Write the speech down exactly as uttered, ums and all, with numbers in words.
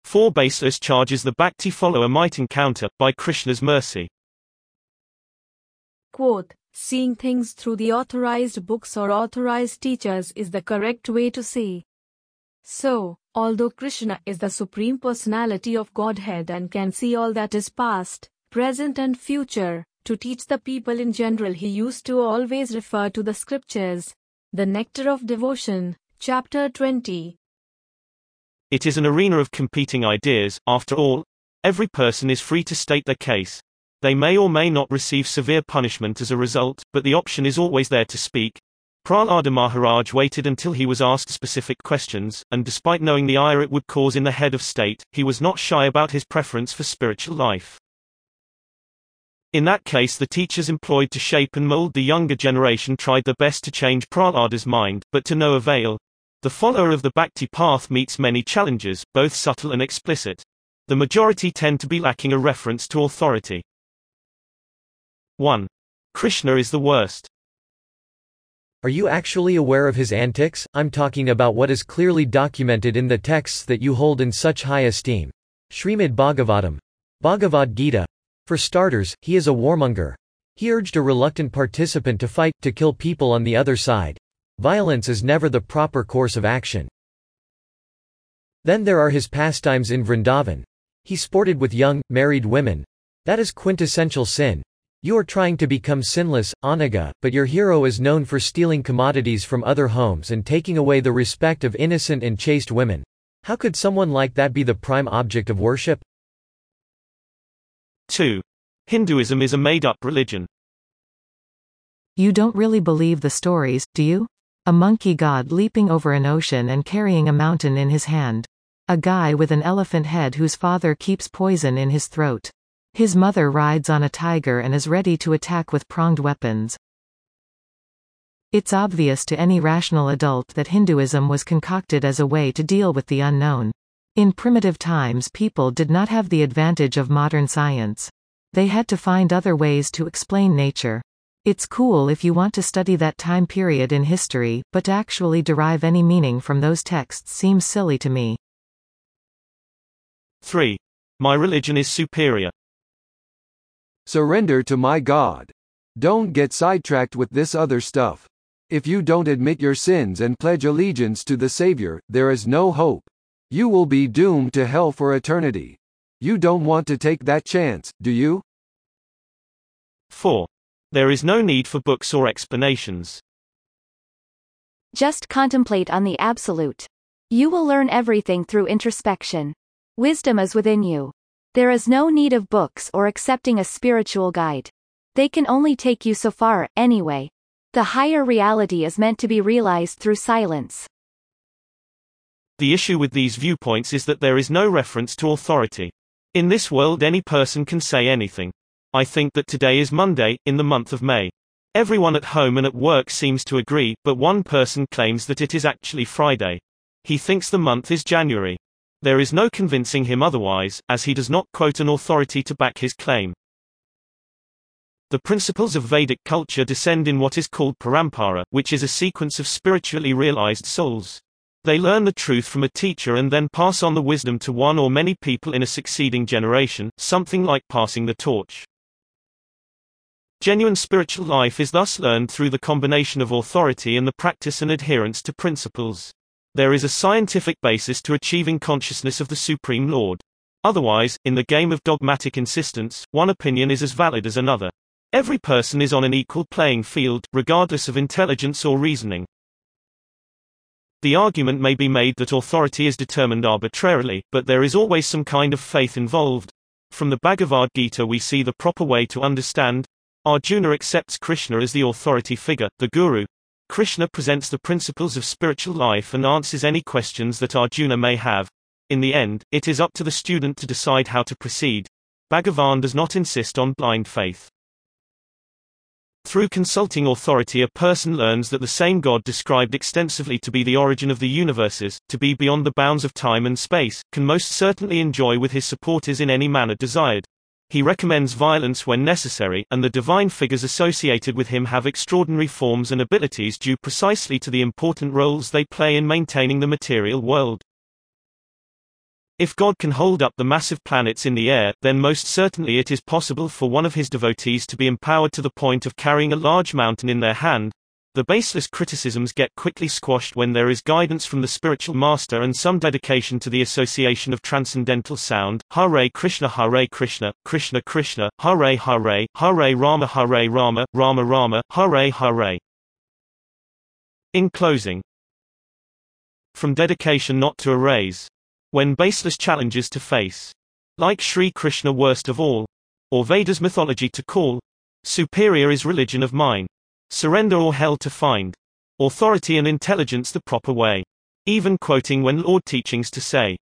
four Baseless charges the Bhakti follower might encounter, by Krishna's mercy. Quote, seeing things through the authorized books or authorized teachers is the correct way to see. So, although Krishna is the Supreme Personality of Godhead and can see all that is past, present and future, to teach the people in general he used to always refer to the scriptures. The Nectar of Devotion, Chapter twenty. It is an arena of competing ideas. After all, every person is free to state their case. They may or may not receive severe punishment as a result, but the option is always there to speak. Prahlada Maharaj waited until he was asked specific questions, and despite knowing the ire it would cause in the head of state, he was not shy about his preference for spiritual life. In that case, the teachers employed to shape and mold the younger generation tried their best to change Prahlada's mind, but to no avail. The follower of the Bhakti path meets many challenges, both subtle and explicit. The majority tend to be lacking a reference to authority. one. Krishna is the worst. Are you actually aware of his antics? I'm talking about what is clearly documented in the texts that you hold in such high esteem. Srimad Bhagavatam. Bhagavad Gita. For starters, he is a warmonger. He urged a reluctant participant to fight, to kill people on the other side. Violence is never the proper course of action. Then there are his pastimes in Vrindavan. He sported with young, married women. That is quintessential sin. You are trying to become sinless, Anaga, but your hero is known for stealing commodities from other homes and taking away the respect of innocent and chaste women. How could someone like that be the prime object of worship? two. Hinduism is a made-up religion. You don't really believe the stories, do you? A monkey god leaping over an ocean and carrying a mountain in his hand. A guy with an elephant head whose father keeps poison in his throat. His mother rides on a tiger and is ready to attack with pronged weapons. It's obvious to any rational adult that Hinduism was concocted as a way to deal with the unknown. In primitive times, people did not have the advantage of modern science. They had to find other ways to explain nature. It's cool if you want to study that time period in history, but to actually derive any meaning from those texts seems silly to me. three. My religion is superior. Surrender to my God. Don't get sidetracked with this other stuff. If you don't admit your sins and pledge allegiance to the Savior, there is no hope. You will be doomed to hell for eternity. You don't want to take that chance, do you? four. There is no need for books or explanations. Just contemplate on the Absolute. You will learn everything through introspection. Wisdom is within you. There is no need of books or accepting a spiritual guide. They can only take you so far, anyway. The higher reality is meant to be realized through silence. The issue with these viewpoints is that there is no reference to authority. In this world, any person can say anything. I think that today is Monday, in the month of May. Everyone at home and at work seems to agree, but one person claims that it is actually Friday. He thinks the month is January. There is no convincing him otherwise, as he does not quote an authority to back his claim. The principles of Vedic culture descend in what is called parampara, which is a sequence of spiritually realized souls. They learn the truth from a teacher and then pass on the wisdom to one or many people in a succeeding generation, something like passing the torch. Genuine spiritual life is thus learned through the combination of authority and the practice and adherence to principles. There is a scientific basis to achieving consciousness of the Supreme Lord. Otherwise, in the game of dogmatic insistence, one opinion is as valid as another. Every person is on an equal playing field, regardless of intelligence or reasoning. The argument may be made that authority is determined arbitrarily, but there is always some kind of faith involved. From the Bhagavad Gita we see the proper way to understand. Arjuna accepts Krishna as the authority figure, the guru. Krishna presents the principles of spiritual life and answers any questions that Arjuna may have. In the end, it is up to the student to decide how to proceed. Bhagavan does not insist on blind faith. Through consulting authority, a person learns that the same God described extensively to be the origin of the universes, to be beyond the bounds of time and space, can most certainly enjoy with his supporters in any manner desired. He recommends violence when necessary, and the divine figures associated with him have extraordinary forms and abilities due precisely to the important roles they play in maintaining the material world. If God can hold up the massive planets in the air, then most certainly it is possible for one of his devotees to be empowered to the point of carrying a large mountain in their hand. The baseless criticisms get quickly squashed when there is guidance from the spiritual master and some dedication to the association of transcendental sound. Hare Krishna, Hare Krishna, Krishna Krishna, Hare Hare, Hare Rama, Hare Rama, Rama Rama, Hare Hare. In closing, from dedication not to erase. When baseless challenges to face. Like Sri Krishna worst of all. Or Vedas mythology to call. Superior is religion of mine. Surrender or hell to find. Authority and intelligence the proper way. Even quoting when Lord teachings to say.